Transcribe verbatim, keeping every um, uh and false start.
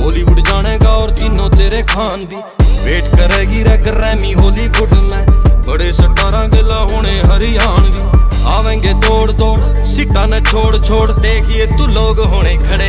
बॉलीवुड जानेगा और तीनों तेरे खान भी वेट करेगी रे ग्रैमी हॉलीवुड में। बड़े सटारा गिला होने हरियाणवी आवेंगे दौड़ दौड़ सीटा न छोड़ छोड़। देखिए तू लोग होने खड़े